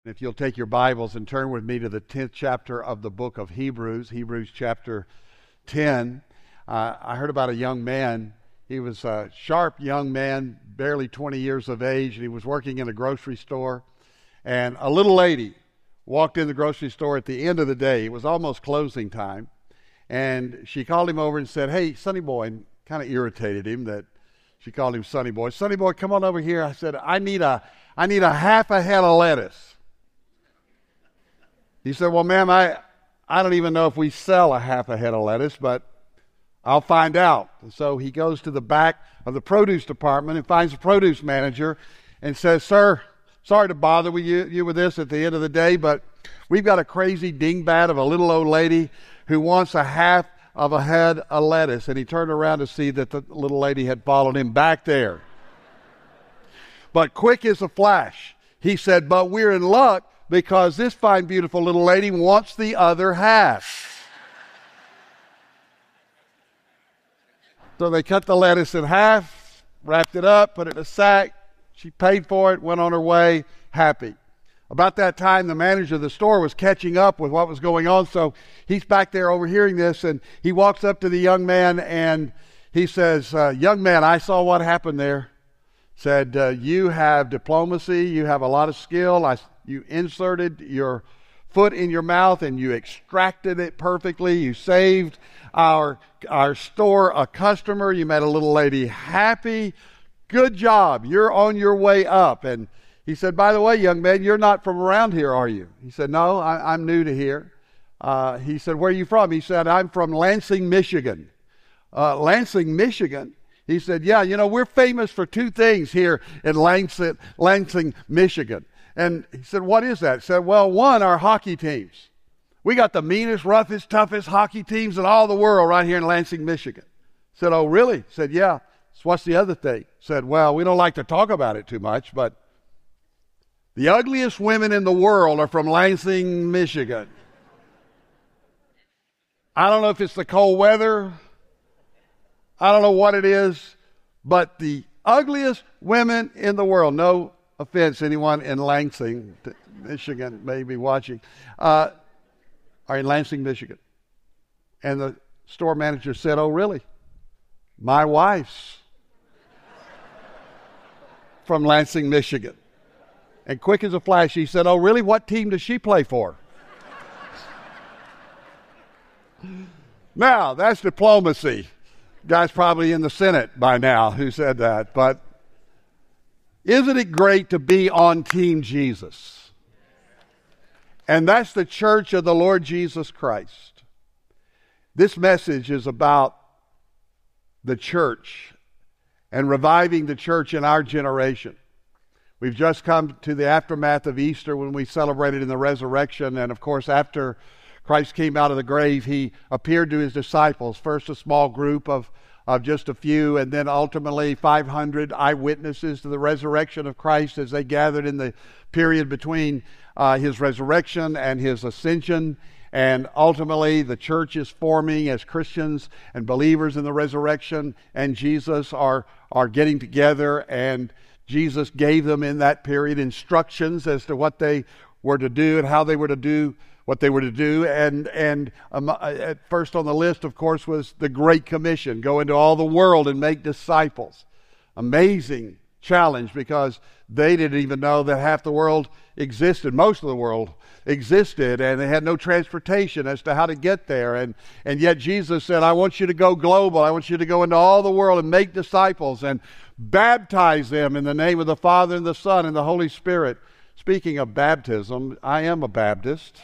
If you'll take your Bibles and turn with me to the 10th chapter of the book of Hebrews, Hebrews chapter 10. I heard about a young man. He was a sharp young man, barely 20 years of age, and he was working in a grocery store. And a little lady walked in the grocery store at the end of the day. It was almost closing time. And she called him over and said, "Hey, Sonny Boy," and kind of irritated him that she called him Sonny Boy. "Sonny Boy, come on over here." I said, I need a half a head of lettuce." He said, "Well, ma'am, I don't even know if we sell a half a head of lettuce, but I'll find out." And so he goes to the back of the produce department and finds the produce manager and says, "Sir, sorry to bother you with this at the end of the day, but we've got a crazy dingbat of a little old lady who wants a half of a head of lettuce." And he turned around to see that the little lady had followed him back there. But quick as a flash, he said, "But we're in luck, because this fine, beautiful little lady wants the other half." So they cut the lettuce in half, wrapped it up, put it in a sack. She paid for it, went on her way, happy. About that time, the manager of the store was catching up with what was going on, so he's back there overhearing this, and he walks up to the young man, and he says, "Young man, I saw what happened there." Said, "You have diplomacy, you have a lot of skill. You inserted your foot in your mouth and you extracted it perfectly. You saved our store a customer. You made a little lady happy. Good job. You're on your way up." And he said, "By the way, young man, you're not from around here, are you?" He said, "No, I'm new to here." He said, "Where are you from?" He said, "I'm from Lansing, Michigan." "Lansing, Michigan?" He said, "Yeah, we're famous for two things here in Lansing, Michigan." And he said, "What is that?" He said, "Well, one, our hockey teams. We got the meanest, roughest, toughest hockey teams in all the world right here in Lansing, Michigan." He said, "Oh, really?" He said, "Yeah." So what's the other thing? He said, "Well, we don't like to talk about it too much, but the ugliest women in the world are from Lansing, Michigan." I don't know if it's the cold weather. I don't know what it is, but the ugliest women in the world, no offense, anyone in Lansing, Michigan may be watching, are in Lansing, Michigan. And the store manager said, "Oh, really? My wife's from Lansing, Michigan." And quick as a flash, he said, "Oh, really? What team does she play for?" Now, that's diplomacy. Guy's probably in the Senate by now who said that. But isn't it great to be on Team Jesus? And that's the church of the Lord Jesus Christ. This message is about the church and reviving the church in our generation. We've just come to the aftermath of Easter when we celebrated in the resurrection. And of course, after Christ came out of the grave, he appeared to his disciples, first a small group of just a few, and then ultimately 500 eyewitnesses to the resurrection of Christ as they gathered in the period between his resurrection and his ascension. And ultimately, the church is forming as Christians and believers in the resurrection, and Jesus are getting together, and Jesus gave them in that period instructions as to what they were to do and how they were to do what they were to do. And at first on the list, of course, was the Great Commission: go into all the world and make disciples. Amazing challenge, because they didn't even know that half the world existed. Most of the world existed, and they had no transportation as to how to get there. And yet Jesus said, "I want you to go global. I want you to go into all the world and make disciples and baptize them in the name of the Father and the Son and the Holy Spirit." Speaking of baptism, I am a Baptist.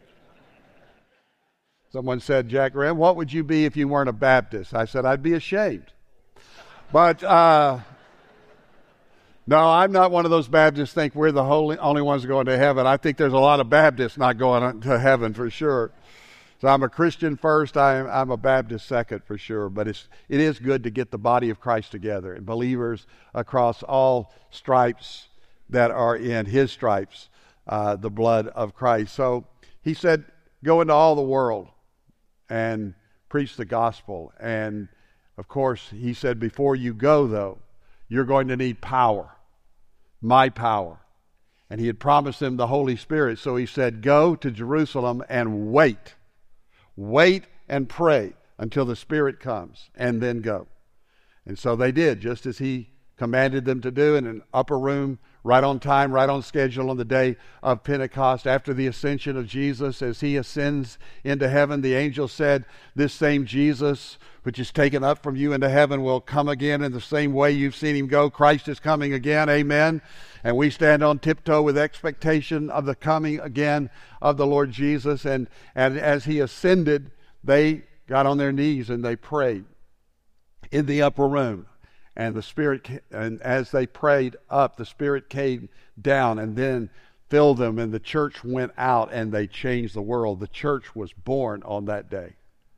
Someone said, "Jack Graham, what would you be if you weren't a Baptist?" I said, "I'd be ashamed." But no, I'm not one of those Baptists think we're the only ones going to heaven. I think there's a lot of Baptists not going to heaven for sure. So I'm a Christian first, I'm a Baptist second for sure. But it is good to get the body of Christ together and believers across all stripes that are in his stripes, the blood of Christ. So he said, go into all the world and preach the gospel. And of course, he said, before you go, though, you're going to need power, my power. And he had promised them the Holy Spirit. So he said, go to Jerusalem and wait. Wait and pray until the Spirit comes, and then go. And so they did, just as he commanded them to do, in an upper room, right on time, right on schedule, on the day of Pentecost. After the ascension of Jesus, as he ascends into heaven, the angel said, this same Jesus, which is taken up from you into heaven, will come again in the same way you've seen him go. Christ is coming again. Amen. And we stand on tiptoe with expectation of the coming again of the Lord Jesus. And as he ascended, they got on their knees and they prayed in the upper room. And the Spirit, and as they prayed up, the Spirit came down and then filled them, and the church went out and they changed the world. The church was born on that day.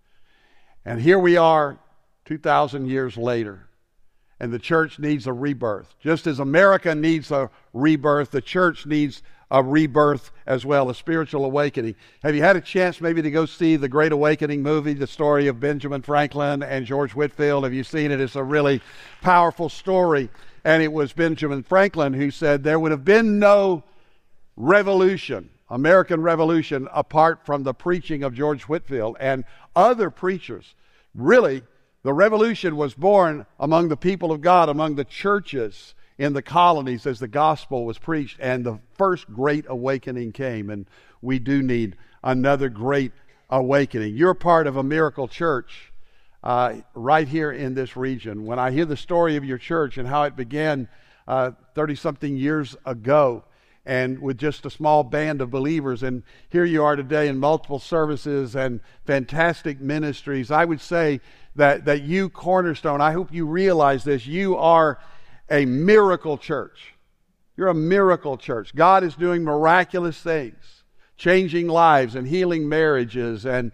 And here we are 2,000 years later, and the church needs a rebirth. Just as America needs a rebirth, the church needs a rebirth as well, a spiritual awakening. Have you had a chance maybe to go see the Great Awakening movie, the story of Benjamin Franklin and George Whitefield? Have you seen it? It's a really powerful story. And it was Benjamin Franklin who said there would have been no revolution, American Revolution, apart from the preaching of George Whitefield and other preachers. Really, the revolution was born among the people of God, among the churches in the colonies as the gospel was preached, and the first great awakening came, and we do need another great awakening. You're part of a miracle church right here in this region. When I hear the story of your church and how it began 30-something years ago, and with just a small band of believers, and here you are today in multiple services and fantastic ministries, I would say that you, Cornerstone, I hope you realize this, you are a miracle church. You're a miracle church. God is doing miraculous things, changing lives and healing marriages and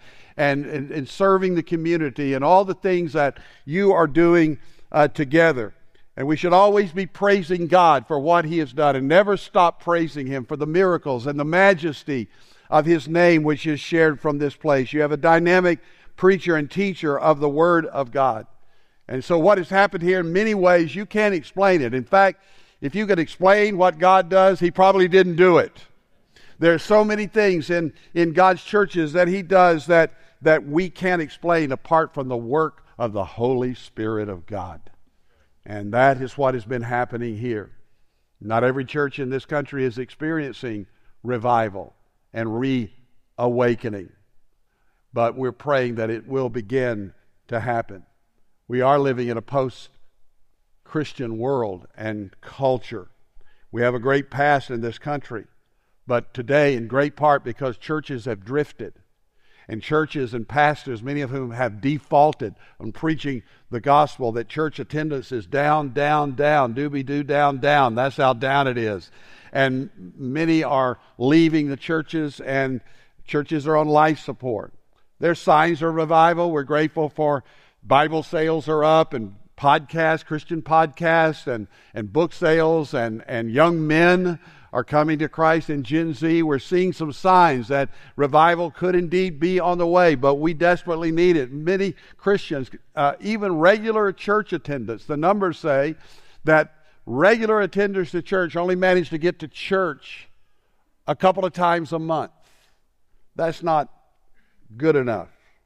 serving the community and all the things that you are doing together. And we should always be praising God for what he has done and never stop praising him for the miracles and the majesty of his name which is shared from this place. You have a dynamic preacher and teacher of the Word of God. And so what has happened here, in many ways, you can't explain it. In fact, if you could explain what God does, he probably didn't do it. There are so many things in God's churches that he does that we can't explain apart from the work of the Holy Spirit of God. And that is what has been happening here. Not every church in this country is experiencing revival and reawakening. But we're praying that it will begin to happen. We are living in a post-Christian world and culture. We have a great past in this country, but today, in great part because churches have drifted, and churches and pastors, many of whom have defaulted on preaching the gospel, that church attendance is down, down, down, doobie-doo, down, down. That's how down it is. And many are leaving the churches, and churches are on life support. There's signs of revival. We're grateful for Bible sales are up, and podcasts, Christian podcasts, and book sales, and young men are coming to Christ in Gen Z. We're seeing some signs that revival could indeed be on the way, but we desperately need it. Many Christians, even regular church attendance, the numbers say that regular attenders to church only manage to get to church a couple of times a month. That's not good enough.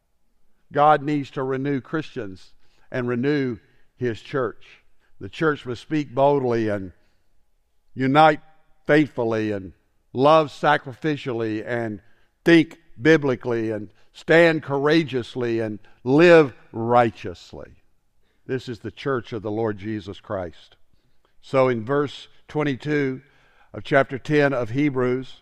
God needs to renew Christians and renew his church. The church must speak boldly and unite faithfully and love sacrificially and think biblically and stand courageously and live righteously. This is the church of the Lord Jesus Christ. So in verse 22 of chapter 10 of Hebrews,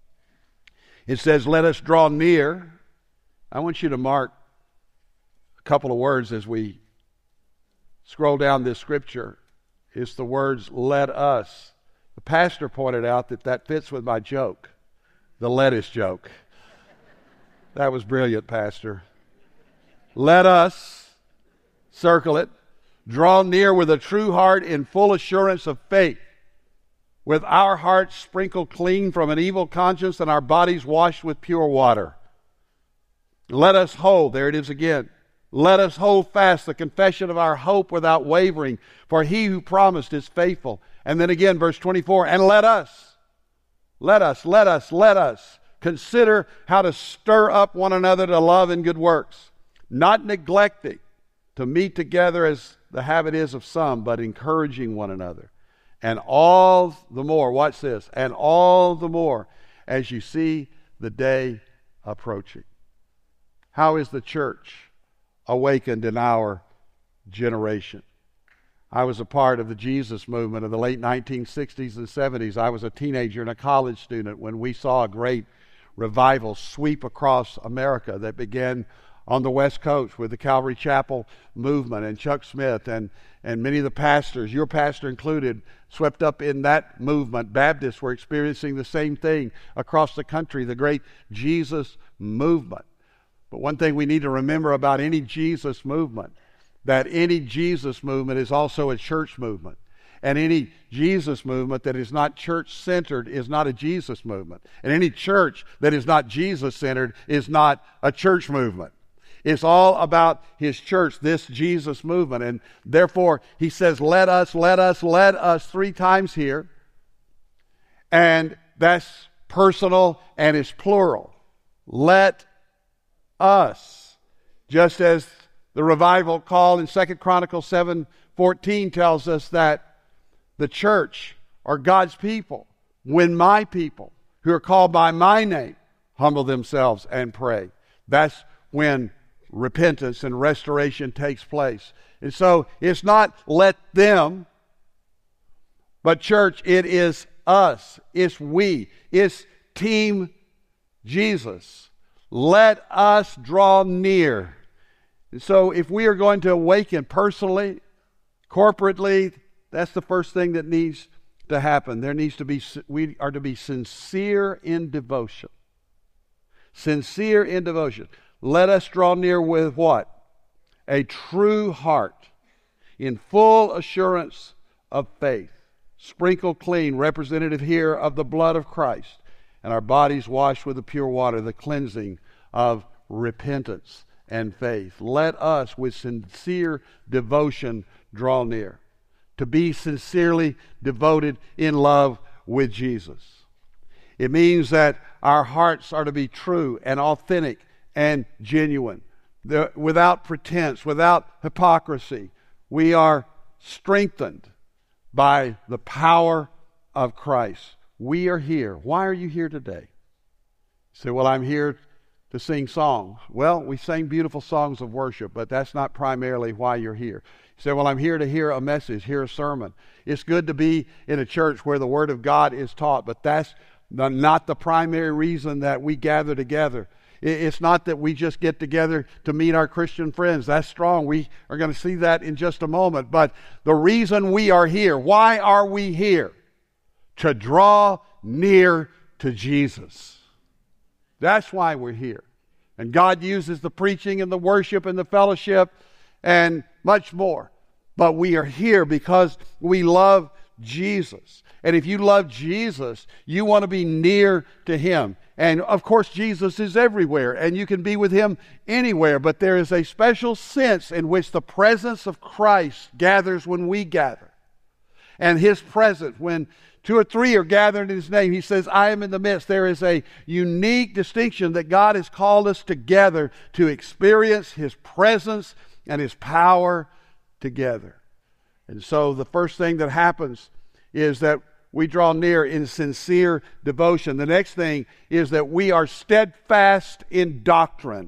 it says, let us draw near. I want you to mark couple of words as we scroll down this scripture. It's the words, let us. The pastor pointed out that fits with my joke, the lettuce joke. That was brilliant, Pastor. Let us, circle it, draw near with a true heart in full assurance of faith, with our hearts sprinkled clean from an evil conscience and our bodies washed with pure water. Let us hold, there it is again, let us hold fast the confession of our hope without wavering, for he who promised is faithful. And then again, verse 24, and let us let us consider how to stir up one another to love and good works, not neglecting to meet together as the habit is of some, but encouraging one another. And all the more, watch this, and all the more as you see the day approaching. How is the church awakened in our generation? I was a part of the Jesus movement of the late 1960s and 70s. I was a teenager and a college student when we saw a great revival sweep across America that began on the West Coast with the Calvary Chapel movement and Chuck Smith and many of the pastors, your pastor included, swept up in that movement. Baptists were experiencing the same thing across the country, the great Jesus movement. But one thing we need to remember about any Jesus movement, that any Jesus movement is also a church movement. And any Jesus movement that is not church-centered is not a Jesus movement. And any church that is not Jesus-centered is not a church movement. It's all about his church, this Jesus movement. And therefore, he says, let us 3 times here. And that's personal and it's plural. Let us. Just as the revival call in 2 Chronicles 7:14 tells us that the church are God's people. When my people, who are called by my name, humble themselves and pray. That's when repentance and restoration takes place. And so it's not let them, but church, it is us. It's we. It's Team Jesus. Let us draw near. And so if we are going to awaken personally, corporately, that's the first thing that needs to happen. We are to be sincere in devotion. Sincere in devotion. Let us draw near with what? A true heart, in full assurance of faith, sprinkled clean, representative here of the blood of Christ, and our bodies washed with the pure water, the cleansing of repentance and faith. Let us, with sincere devotion, draw near, to be sincerely devoted in love with Jesus. It means that our hearts are to be true and authentic and genuine, without pretense, without hypocrisy. We are strengthened by the power of Christ. We are here. Why are you here today? You say, well, I'm here to sing songs. Well, we sing beautiful songs of worship, but that's not primarily why you're here. You say, well, I'm here to hear a message, hear a sermon. It's good to be in a church where the Word of God is taught, but that's not the primary reason that we gather together. It's not that we just get together to meet our Christian friends. That's strong. We are going to see that in just a moment. But the reason we are here, why are we here? To draw near to Jesus. That's why we're here. And God uses the preaching and the worship and the fellowship and much more. But we are here because we love Jesus. And if you love Jesus, you want to be near to Him. And of course, Jesus is everywhere, and you can be with Him anywhere. But there is a special sense in which the presence of Christ gathers when we gather. And His presence, when 2 or 3 are gathered in His name, He says, I am in the midst. There is a unique distinction that God has called us together to experience His presence and His power together. And so the first thing that happens is that we draw near in sincere devotion. The next thing is that we are steadfast in doctrine.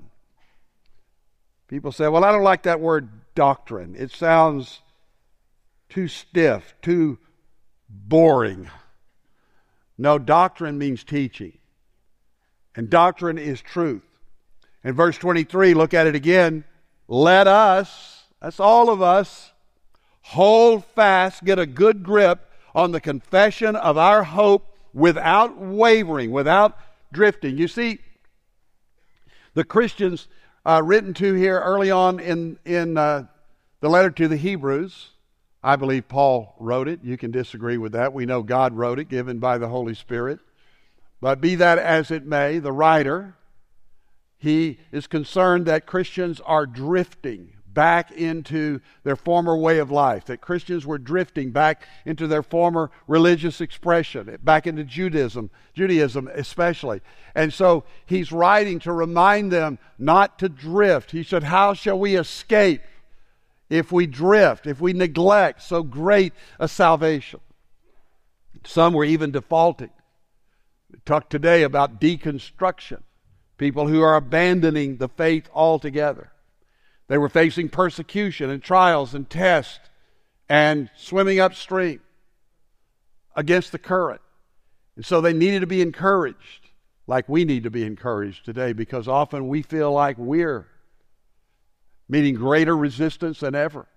People say, well, I don't like that word doctrine. It sounds too stiff, too boring. No, doctrine means teaching. And doctrine is truth. In verse 23, look at it again. Let us, that's all of us, hold fast, get a good grip on the confession of our hope without wavering, without drifting. You see, the Christians written to here early on in the letter to the Hebrews, I believe Paul wrote it. You can disagree with that. We know God wrote it, given by the Holy Spirit. But be that as it may, the writer, he is concerned that Christians are drifting back into their former way of life, that Christians were drifting back into their former religious expression, back into Judaism especially. And so he's writing to remind them not to drift. He said, how shall we escape if we drift, if we neglect so great a salvation? Some were even defaulting. We talked today about deconstruction, people who are abandoning the faith altogether. They were facing persecution and trials and tests and swimming upstream against the current. And so they needed to be encouraged, like we need to be encouraged today, because often we feel like we're meeting greater resistance than ever.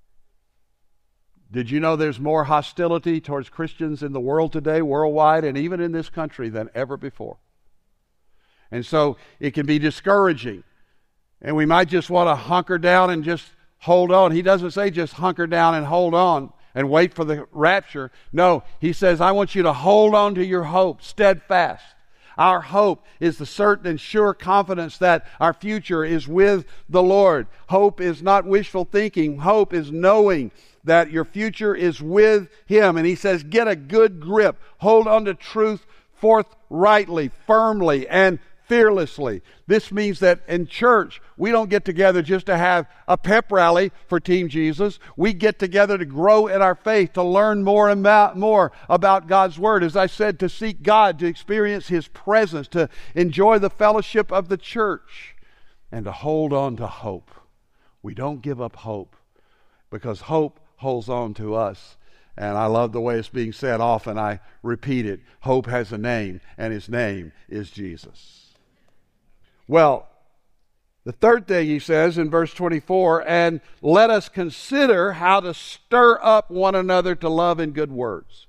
Did you know there's more hostility towards Christians in the world today, worldwide, and even in this country than ever before? And so it can be discouraging. And we might just want to hunker down and just hold on. He doesn't say just hunker down and hold on and wait for the rapture. No, he says, I want you to hold on to your hope, steadfast. Our hope is the certain and sure confidence that our future is with the Lord. Hope is not wishful thinking. Hope is knowing that your future is with Him. And he says, get a good grip. Hold on to truth forthrightly, firmly, and fearlessly. This means that in church, we don't get together just to have a pep rally for Team Jesus. We get together to grow in our faith, to learn more and more about God's Word. As I said, to seek God, to experience His presence, to enjoy the fellowship of the church, and to hold on to hope. We don't give up hope, because hope holds on to us. And I love the way it's being said often. I repeat it. Hope has a name, and His name is Jesus. Well, the third thing he says in verse 24, and let us consider how to stir up one another to love and good works.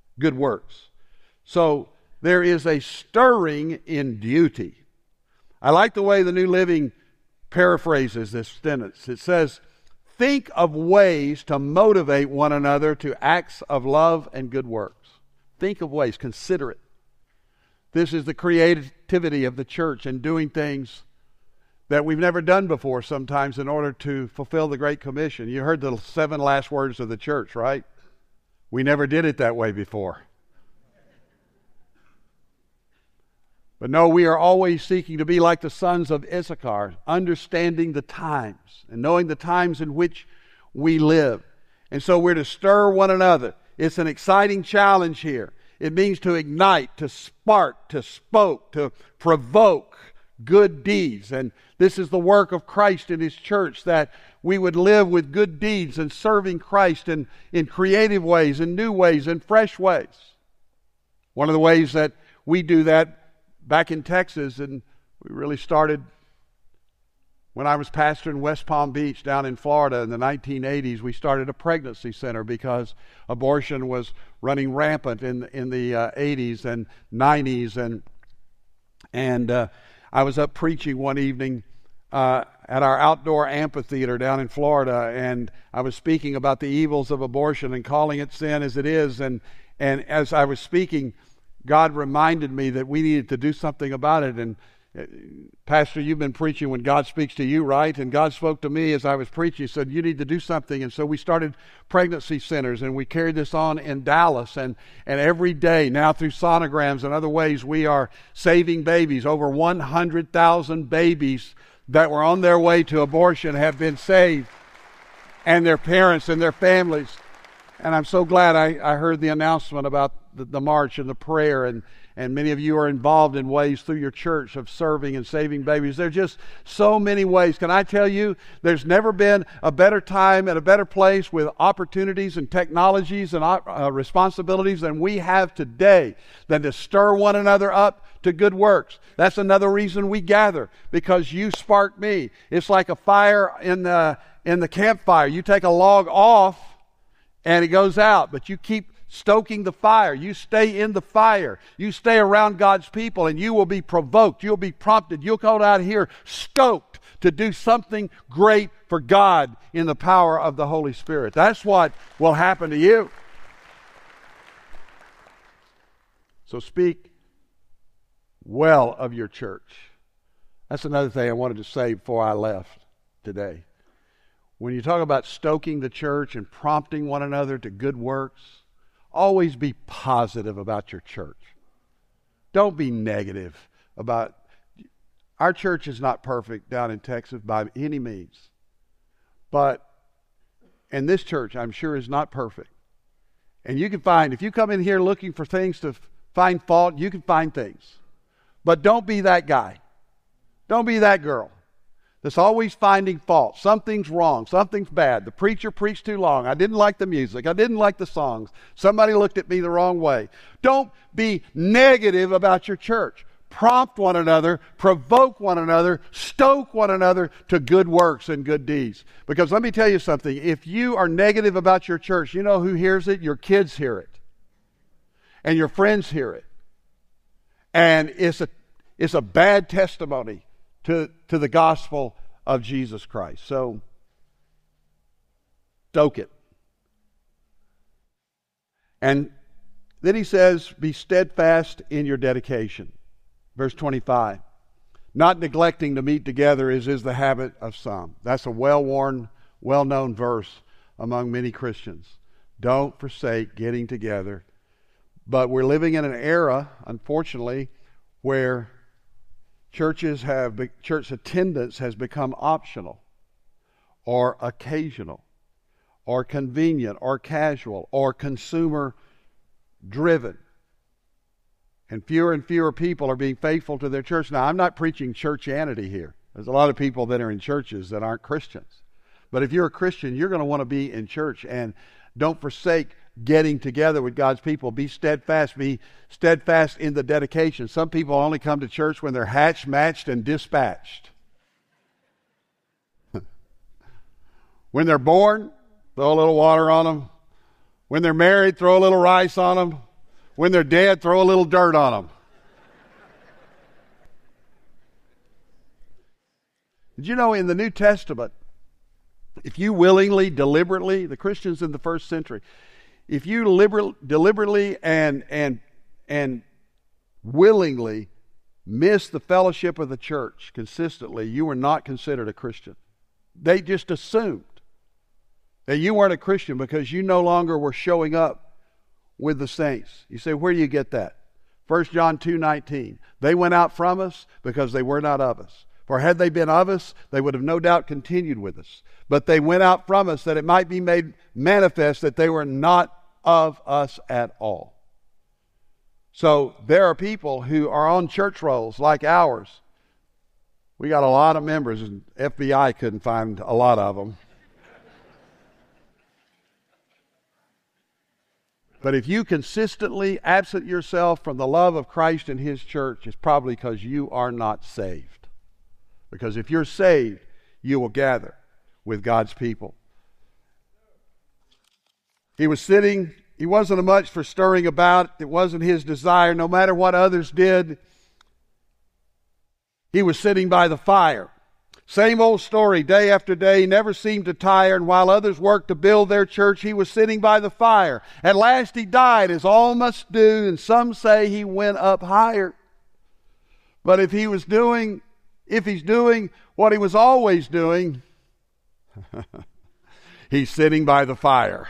So there is a stirring in duty. I like the way the New Living paraphrases this sentence. It says, think of ways to motivate one another to acts of love and good works. Think of ways, consider it. This is the creativity of the church in doing things that we've never done before sometimes in order to fulfill the Great Commission. You heard the 7 last words of the church, right? We never did it that way before. But no, we are always seeking to be like the sons of Issachar, understanding the times and knowing the times in which we live. And so we're to stir one another. It's an exciting challenge here. It means to ignite, to spark, to spoke, to provoke good deeds. And this is the work of Christ in His church, that we would live with good deeds and serving Christ in creative ways, in new ways, in fresh ways. One of the ways that we do that back in Texas, and we really started when I was pastor in West Palm Beach down in Florida in the 1980s, we started a pregnancy center because abortion was running rampant in the 80s and 90s. And I was up preaching one evening at our outdoor amphitheater down in Florida, and I was speaking about the evils of abortion and calling it sin as it is. And as I was speaking, God reminded me that we needed to do something about it. And Pastor, you've been preaching when God speaks to you, right? And God spoke to me as I was preaching. He said, you need to do something. And so we started pregnancy centers, and we carried this on in Dallas. And every day now through sonograms and other ways, we are saving babies. Over 100,000 babies that were on their way to abortion have been saved, and their parents and their families. And I'm so glad I heard the announcement about the march and the prayer, and many of you are involved in ways through your church of serving and saving babies. There are just so many ways. Can I tell you, there's never been a better time and a better place with opportunities and technologies and responsibilities than we have today, than to stir one another up to good works. That's another reason we gather, because you spark me. It's like a fire in the campfire. You take a log off and it goes out, but you keep stoking the fire. You stay in the fire. You stay around God's people, and you will be provoked. You'll be prompted. You'll come out here stoked to do something great for God in the power of the Holy Spirit. That's what will happen to you. So speak well of your church. That's another thing I wanted to say before I left today. when you talk about stoking the church and prompting one another to good works, always be positive about your church. Don't be negative about. Our church is not perfect down in Texas by any means. And this church, I'm sure, is not perfect. And you can find, if you come in here looking for things to find fault, you can find things. But don't be that guy. Don't be that girl that's always finding fault. Something's wrong. Something's bad. The preacher preached too long. I didn't like the music. I didn't like the songs. Somebody looked at me the wrong way. Don't be negative about your church. Prompt one another, provoke one another, stoke one another to good works and good deeds. Because let me tell you something. If you are negative about your church, you know who hears it? Your kids hear it. And your friends hear it. And it's a bad testimony to the gospel of Jesus Christ. So, stoke it. And then he says, be steadfast in your dedication. Verse 25, not neglecting to meet together as is the habit of some. That's a well-worn, well-known verse among many Christians. Don't forsake getting together. But we're living in an era, unfortunately, where church attendance has become optional or occasional or convenient or casual or consumer-driven. And fewer people are being faithful to their church. Now, I'm not preaching churchianity here. There's a lot of people that are in churches that aren't Christians. But if you're a Christian, you're going to want to be in church. And don't forsake getting together with God's people. Be steadfast. Be steadfast in the dedication. Some people only come to church when they're hatched, matched, and dispatched. When they're born, throw a little water on them. When they're married, throw a little rice on them. When they're dead, throw a little dirt on them. Did you know in the New Testament, if you willingly, deliberately, the Christians in the first century, if you deliberately and willingly miss the fellowship of the church consistently, you were not considered a Christian. They just assumed that you weren't a Christian because you no longer were showing up with the saints. You say, where do you get that? 1 John 2:19. They went out from us because they were not of us. For had they been of us, they would have no doubt continued with us. But they went out from us that it might be made manifest that they were not of us at all. So there are people who are on church rolls like ours. We got a lot of members, and FBI couldn't find a lot of them. But if you consistently absent yourself from the love of Christ and His church, it's probably because you are not saved. Because if you're saved, you will gather with God's people. He wasn't much for stirring about. It wasn't his desire. No matter what others did, he was sitting by the fire. Same old story, day after day, never seemed to tire, and while others worked to build their church, he was sitting by the fire. At last he died, as all must do, and some say he went up higher. But if he's doing what he was always doing, he's sitting by the fire.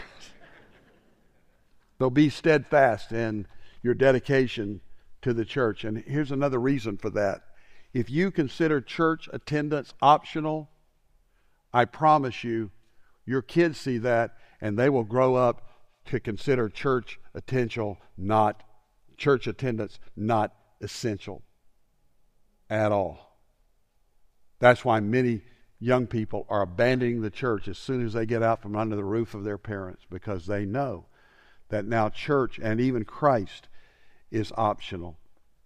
So be steadfast in your dedication to the church. And here's another reason for that. If you consider church attendance optional, I promise you, your kids see that and they will grow up to consider church attendance not essential at all. That's why many young people are abandoning the church as soon as they get out from under the roof of their parents, because they know that now church and even Christ is optional.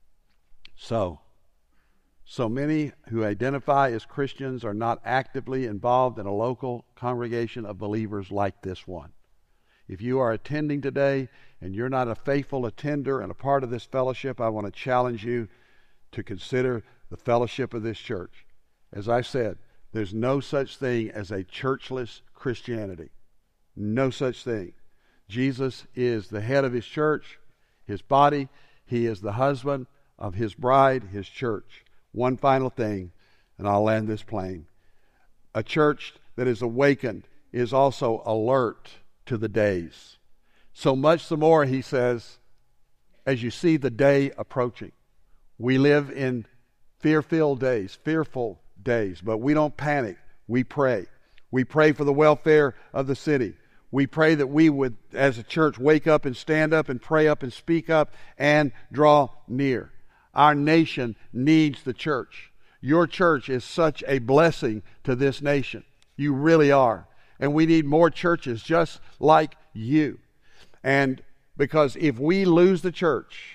So many who identify as Christians are not actively involved in a local congregation of believers like this one. If you are attending today and you're not a faithful attender and a part of this fellowship, I want to challenge you to consider the fellowship of this church. As I said, there's no such thing as a churchless Christianity. No such thing. Jesus is the head of his church, his body. He is the husband of his bride, his church. One final thing, and I'll land this plane. A church that is awakened is also alert to the days. So much the more, he says, as you see the day approaching. We live in fearful days, but we don't panic. We pray. We pray for the welfare of the city. We pray that we would, as a church, wake up and stand up and pray up and speak up and draw near. Our nation needs the church. Your church is such a blessing to this nation. You really are. And we need more churches just like you. And because if we lose the church,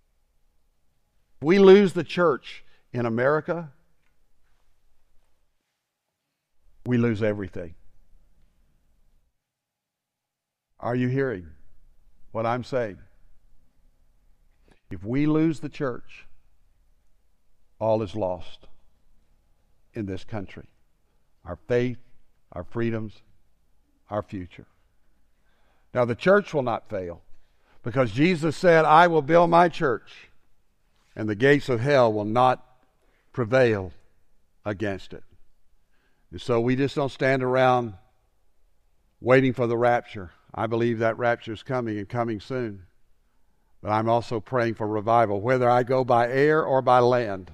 in America, we lose everything. Are you hearing what I'm saying? If we lose the church, all is lost in this country. Our faith, our freedoms, our future. Now the church will not fail because Jesus said, I will build my church and the gates of hell will not prevail against it. And so we just don't stand around waiting for the rapture. I believe that rapture is coming and coming soon. But I'm also praying for revival, whether I go by air or by land.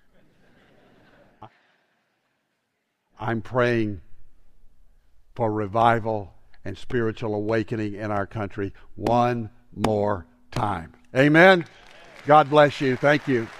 I'm praying for revival and spiritual awakening in our country one more time. Amen. God bless you. Thank you.